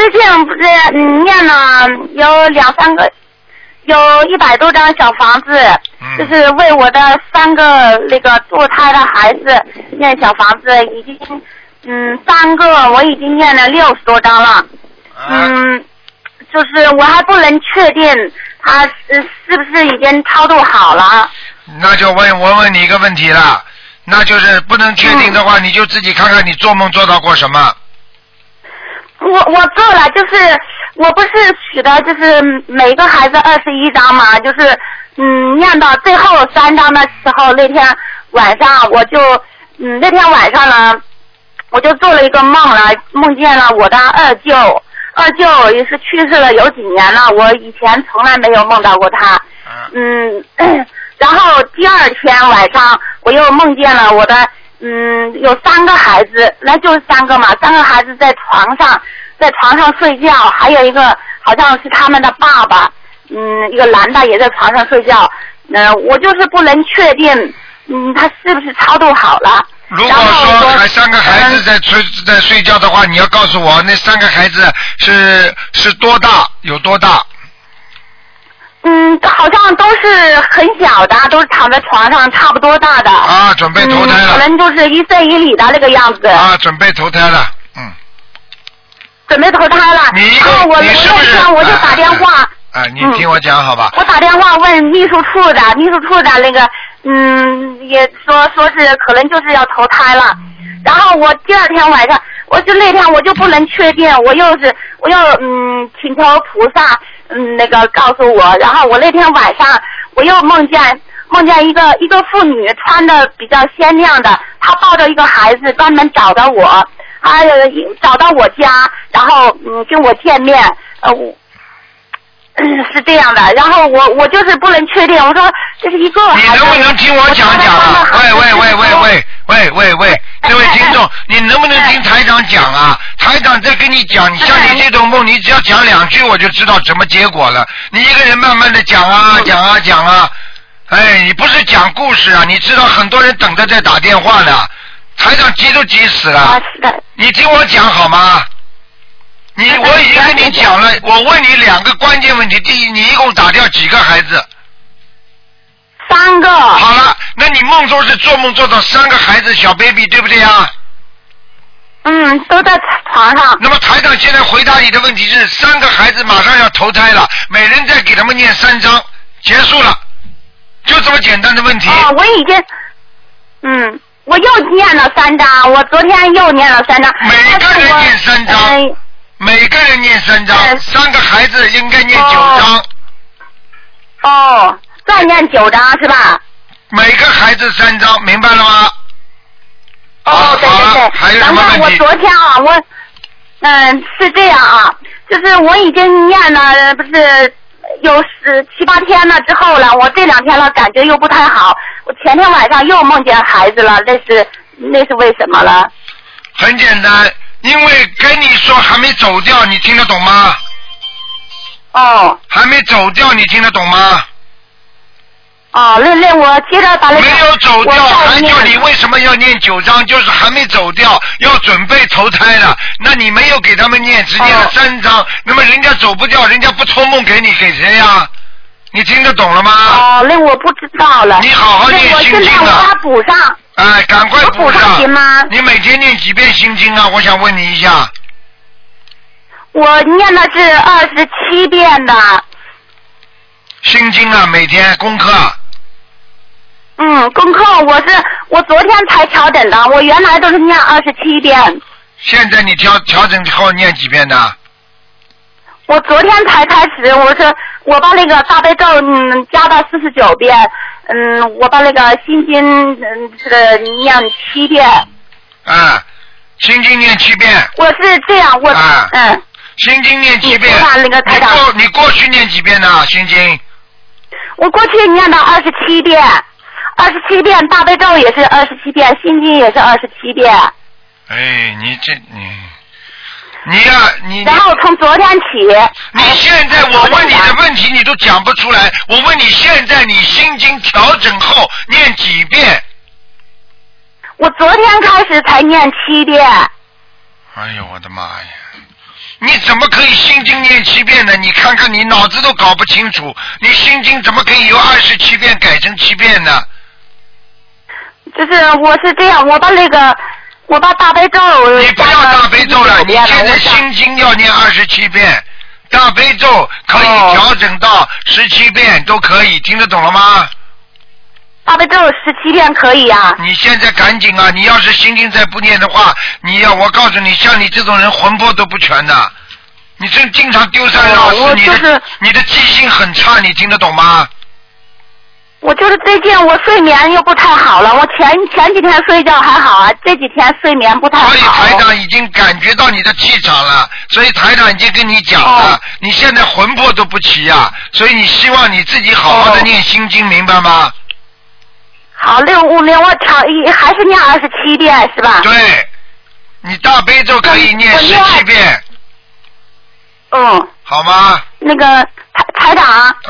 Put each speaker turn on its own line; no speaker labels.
最近不是念了有2-3个，有100多张小房子，就是为我的3个那个堕胎的孩子念小房子，已经3个我已经念了60多张了，就是我还不能确定他是不是已经超度好了。
那就我问你一个问题了，那就是不能确定的话，你就自己看看你做梦做到过什么。
我做了，就是我不是许的，就是每个孩子21张嘛，就是念到最后3张的时候，那天晚上我就那天晚上呢，我就做了一个梦了，梦见了我的二舅也是去世了有几年了，我以前从来没有梦到过他，然后第二天晚上我又梦见了我的有3个孩子，那就是3个嘛，3个孩子在床上睡觉，还有一个好像是他们的爸爸，一个男的也在床上睡觉，我就是不能确定，他是不是超度好了。
如果说还3个孩子在睡觉的话，你要告诉我那3个孩子是多大，有多大？
好像都是很小的，都是躺在床上差不多大的。
啊，准备投胎了。
可能就是1岁1里的那个样子。
啊，准备投胎了，
准备投胎了。然后我那天我就打电话。
你听我讲好吧。
我打电话问秘书处的那个，也说是可能就是要投胎了。然后我第二天晚上，那天我就不能确定，我又请求菩萨那个告诉我。然后我那天晚上我又梦见一个妇女穿的比较鲜亮的，她抱着一个孩子专门找到我，找到我家，然后跟我见面，是这样的。然后我就是不能确定，我说这是一个孩子。
你能不能听我讲啊？喂，这位听众，你能不能听台长讲啊？台长在跟你讲，像你这种梦，你只要讲2句我就知道什么结果了。你一个人慢慢的讲啊，你不是讲故事啊，你知道很多人等着在打电话呢，台长急都急死了。你听我讲好吗？我已经跟你讲了，我问你2个关键问题。第一，你一共打掉几个孩子？3个。好了，那你梦中是做梦做到3个孩子小 baby 对不对啊？
都在床上。那
么台长现在回答你的问题是3个孩子马上要投胎了，每人再给他们念3章，结束了，就这么简单的问题。
我已经我又念了3章，我昨天又念了3章。
每个人念3章。每个人念3章，3个孩子应该念9章。
再念9章是吧？
每个孩子3章，明白了吗？
对。
还有什么问题？
我昨天是这样啊，就是我已经念了不是有7、8天了之后了，我这2天了感觉又不太好，我前天晚上又梦见孩子了，那是为什么了？
很简单。因为跟你说还没走掉，你听得懂吗？还没走掉，你听得懂吗？
那我接着把那个
没有走掉，还叫你为什么要念9章？就是还没走掉，要准备投胎了。那你没有给他们念，只念了3章，那么人家走不掉，人家不托梦给你，给谁呀？你听得懂了吗？
那我不知道了。
你好好念心经啊！
我把它补上。
赶快补上。
行吗？
你每天念几遍心经啊？我想问你一下。
我念的是27遍的。
心经啊，每天功课。
功课我昨天才调整的，我原来都是念27遍。
现在你调整后念几遍的？
我昨天才开始，我把那个大悲咒加到49遍，我把那个心经念7遍。
心经念7遍。
我是这样，
心经念7遍。你过去念几遍呢？心经？
我过去念到27遍，27遍大悲咒也是27遍，心经也是27遍。你然后从昨天起，
你现在我问你的问题你都讲不出来，我问你现在你心经调整后念几遍？
我昨天开始才念7遍。
哎呦我的妈呀！ 你怎么可以心经念7遍呢？你看看你脑子都搞不清楚，你心经怎么可以由27遍改成7遍呢？
就是我是这样，我把大悲咒。
你不要大悲咒了，你现在心经要念27遍，大悲咒可以调整到17遍都可以，听得懂了吗？
大悲咒17遍可以啊。
你现在赶紧啊！你要是心经再不念的话，我告诉你，像你这种人魂魄都不全的，你这经常丢三落四，你的记性很差，你听得懂吗？
我就是最近我睡眠又不太好了，我前几天睡觉还好啊，这几天睡眠不太好。
所以台长已经感觉到你的气场了，所以台长已经跟你讲了，你现在魂魄都不齐啊，所以你希望你自己好好的念心经，明白吗？
好，656我还是念27遍是吧？
对，你大悲咒可以念17遍。
嗯。
好吗？
那个台长。